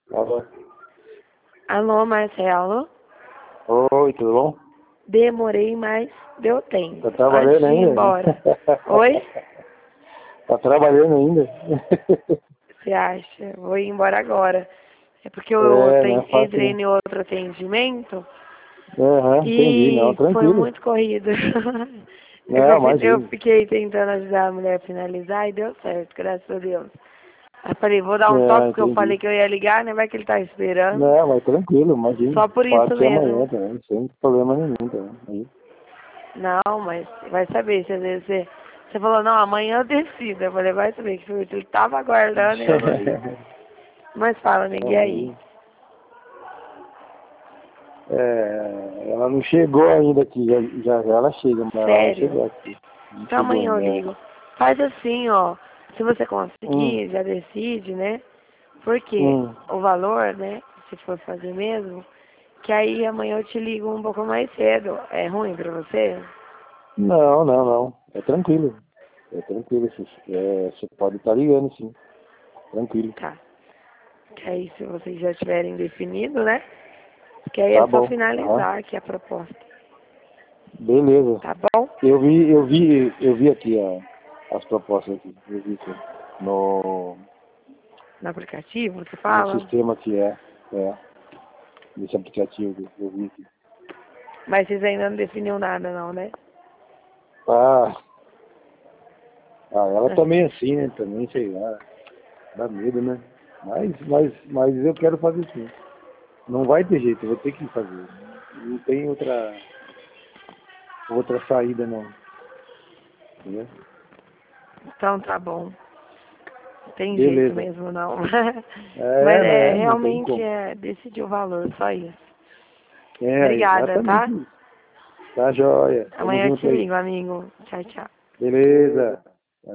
Alô? Alô, Marcelo? Oi, tudo bom? Demorei, mas deu tempo. Tá trabalhando Antes de ir ainda? embora. Oi? Tá trabalhando ainda? Você acha? Vou ir embora agora. É porque eu É, não é fácil, entrei né? em outro atendimento Aham, entendi. Não, e foi tranquilo. muito corrido. Não, Eu imagino. fiquei tentando ajudar a mulher a finalizar e deu certo, graças a Deus. Aí falei, vou dar um toque, porque eu Entendi. falei que eu ia ligar, né? Vai que ele tá esperando. Não, mas tranquilo, imagino. Só por isso Pode ser amanhã mesmo. também, sem problema nenhum também. Aí. Não, mas vai saber, se às vezes você falou, não, amanhã eu decido. Eu falei, vai saber que ele tava aguardando e eu não li. Mas fala, Não, ninguém aí. imagino. É, ela não chegou ainda aqui, já ela chega, mas ela vai Sério? chegar aqui. Não Então chegou amanhã eu ainda. ligo. Faz assim, ó. Se você Hum, conseguir, já decide, né? Porque hum. o valor, né? Se for fazer mesmo, que aí amanhã eu te ligo um pouco mais cedo. É ruim pra você? Não, não, não. É tranquilo. É tranquilo. Você pode estar ligando, sim. Tranquilo. Tá. Que aí se vocês já tiverem definido, né? Que aí é Tá só bom. Aham. finalizar aqui a proposta. Beleza. Tá bom? Eu vi aqui as propostas aqui. Eu vi aqui. No aplicativo, você No fala? sistema que nesse aplicativo que eu vi aqui. Mas vocês ainda não definiu nada não, né? Ah, ela também é assim, né? Também, sei lá. Dá medo, né? Mas eu quero fazer sim. Não vai ter jeito, eu vou ter que fazer. Não tem outra saída não. Entendeu? Então tá bom. Não tem jeito Beleza. mesmo não. Mas Né? Não tem realmente como. decidir o valor, só isso. É, Obrigada, exatamente tá? isso. Tá joia. Tamo Amanhã eu te junto aí. ligo, amigo. Tchau, tchau. Beleza.